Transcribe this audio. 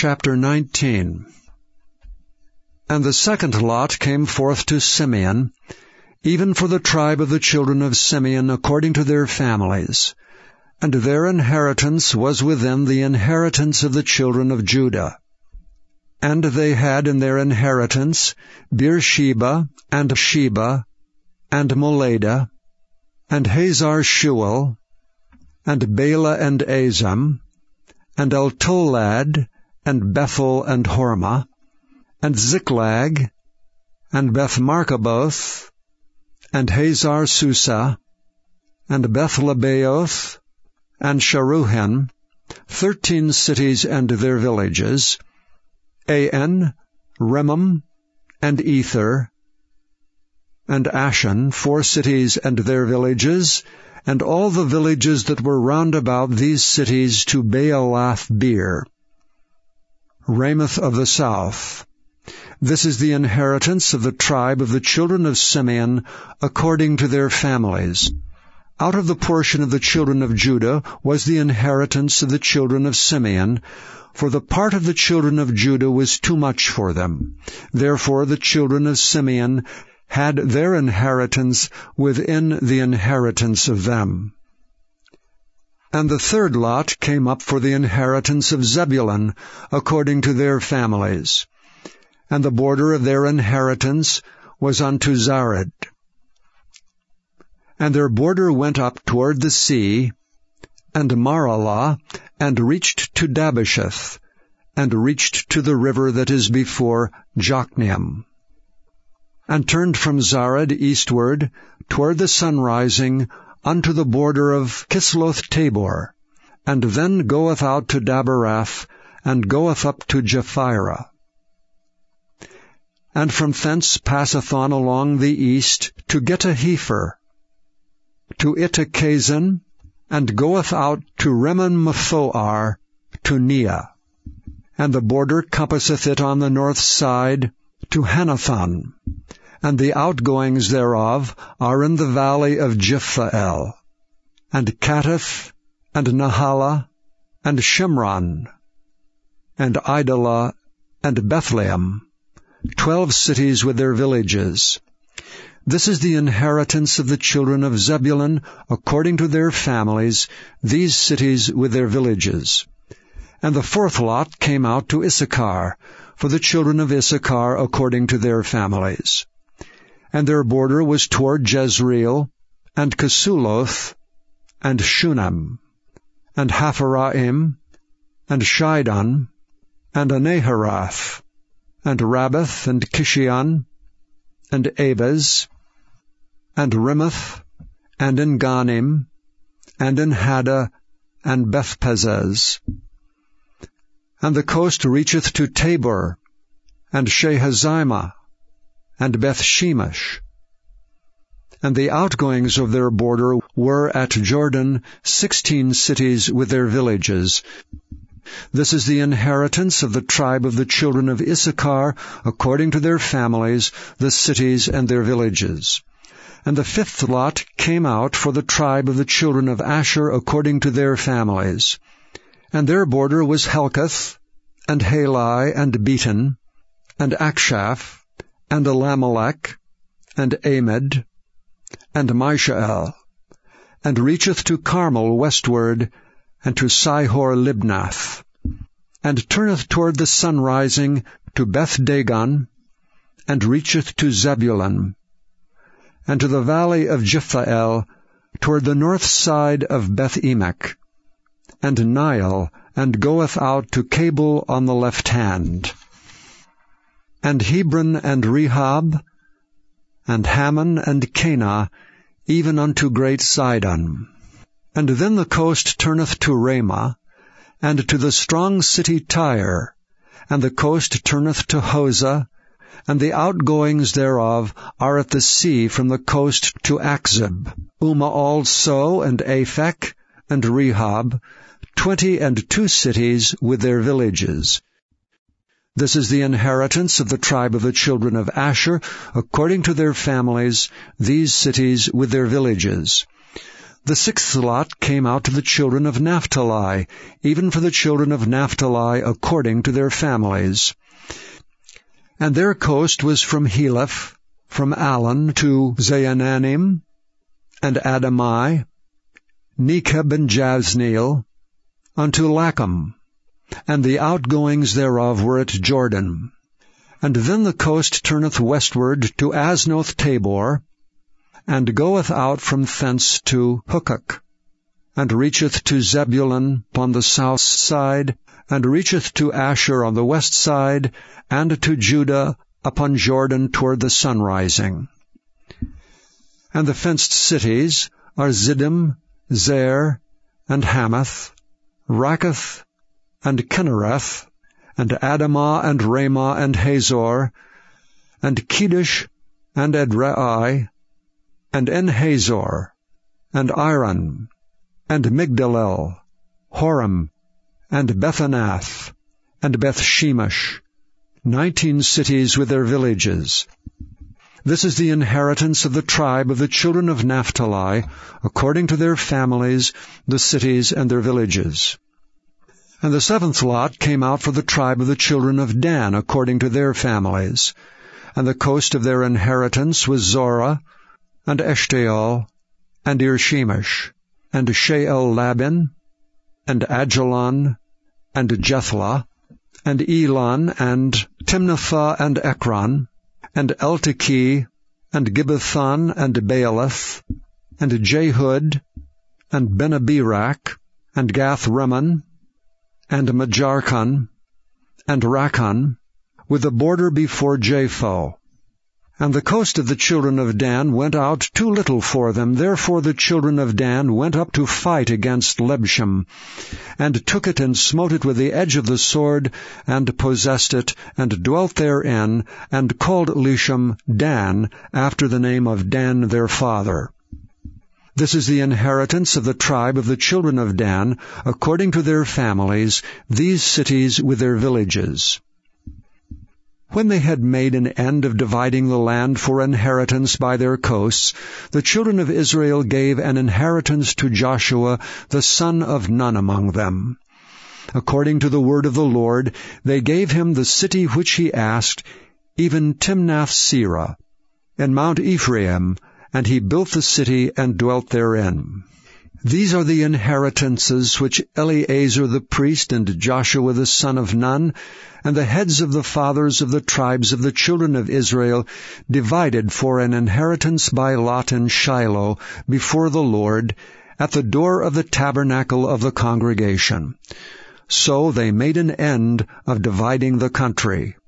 Chapter 19. And the second lot came forth to Simeon, even for the tribe of the children of Simeon according to their families. And their inheritance was within the inheritance of the children of Judah. And they had in their inheritance Beersheba, and Sheba, and Moladah, and Hazar-Shual, and Bela and Azam, and Eltolad, and Bethel and Hormah, and Ziklag, and Beth-Marcaboth, and Hazar-Susah, and Beth-Lebaoth, and Sharuhen, 13 cities and their villages, An, Rimmon, and Ether, and Ashan, 4 cities and their villages, and all the villages that were round about these cities to Baalath-beer. Ramoth of the south. This is the inheritance of the tribe of the children of Simeon according to their families. Out of the portion of the children of Judah was the inheritance of the children of Simeon, for the part of the children of Judah was too much for them. Therefore the children of Simeon had their inheritance within the inheritance of them. And the third lot came up for the inheritance of Zebulun, according to their families. And the border of their inheritance was unto Zared. And their border went up toward the sea, and Maralah, and reached to Dabbesheth, and reached to the river that is before Jokneam, and turned from Zared eastward toward the sunrising unto the border of Kisloth-Tabor, and then goeth out to Daberath, and goeth up to Japhirah. And from thence passeth on along the east to Getahefer, to Ittachazan, and goeth out to Rimmon-Methoar, to Neah. And the border compasseth it on the north side to Hanathon, and the outgoings thereof are in the valley of Jiphthael, and Kattith, and Nahala, and Shimron, and Idalah, and Bethlehem, 12 cities with their villages. This is the inheritance of the children of Zebulun according to their families, these cities with their villages. And the fourth lot came out to Issachar, for the children of Issachar according to their families. And their border was toward Jezreel, and Kesuloth, and Shunem, and Hapharaim, and Shidon, and Anaharath, and Rabbath, and Kishion, and Abez, and Rimmeth, and Enganim, and Enhada, and Bethpazez. And the coast reacheth to Tabor, and Shehazimah, and Bethshemesh. And the outgoings of their border were at Jordan 16 cities with their villages. This is the inheritance of the tribe of the children of Issachar, according to their families, the cities and their villages. And the fifth lot came out for the tribe of the children of Asher, according to their families. And their border was Helkath, and Halai, and Beton, and Akshaph, and Elimelech, and Amid, and Mishael, and reacheth to Carmel westward, and to Sihor-Libnath, and turneth toward the sunrising to Beth-Dagon, and reacheth to Zebulun, and to the valley of Jiphthael, toward the north side of Beth-Emek, and Nile, and goeth out to Cabul on the left hand, and Hebron and Rehob, and Hammon and Cana, even unto great Sidon. And then the coast turneth to Ramah, and to the strong city Tyre, and the coast turneth to Hosah, and the outgoings thereof are at the sea from the coast to Achzib, Umah also, and Aphek, and Rehob, 22 cities with their villages. This is the inheritance of the tribe of the children of Asher, according to their families, these cities with their villages. The sixth lot came out to the children of Naphtali, even for the children of Naphtali according to their families. And their coast was from Heleph, from Alon to Zaananim, and Adamai, Nekeb and Jazzneel, unto Lacham, and the outgoings thereof were at Jordan. And then the coast turneth westward to Aznoth Tabor, and goeth out from thence to Hukkok, and reacheth to Zebulun upon the south side, and reacheth to Asher on the west side, and to Judah upon Jordan toward the sunrising. And the fenced cities are Ziddim, Zer, and Hamath, Rakkath, and Kinnereth, and Adamah, and Ramah, and Hazor, and Kedesh, and Edrei, and En-Hazor, and Iron, and Migdalel, Horem, and Bethanath, and Bethshemesh, 19 cities with their villages. This is the inheritance of the tribe of the children of Naphtali, according to their families, the cities and their villages. And the seventh lot came out for the tribe of the children of Dan, according to their families. And the coast of their inheritance was Zorah, and Eshtaol, and Ir-shemesh, and She'el-Labin, and Ajalon, and Jethlah, and Elon, and Timnathah, and Ekron, and Eltekeh, and Gibbethon, and Baalath, and Jehud, and Benabirak, and Gath-Rimmon, and Majarkon, and Rakkon, with the border before Japho. And the coast of the children of Dan went out too little for them. Therefore the children of Dan went up to fight against Lebshem, and took it and smote it with the edge of the sword, and possessed it, and dwelt therein, and called Leshem Dan, after the name of Dan their father. This is the inheritance of the tribe of the children of Dan, according to their families, these cities with their villages. When they had made an end of dividing the land for inheritance by their coasts, the children of Israel gave an inheritance to Joshua, the son of Nun, among them. According to the word of the Lord, they gave him the city which he asked, even Timnath-Serah, in Mount Ephraim, and he built the city and dwelt therein. These are the inheritances which Eleazar the priest and Joshua the son of Nun, and the heads of the fathers of the tribes of the children of Israel, divided for an inheritance by lot in Shiloh before the Lord, at the door of the tabernacle of the congregation. So they made an end of dividing the country.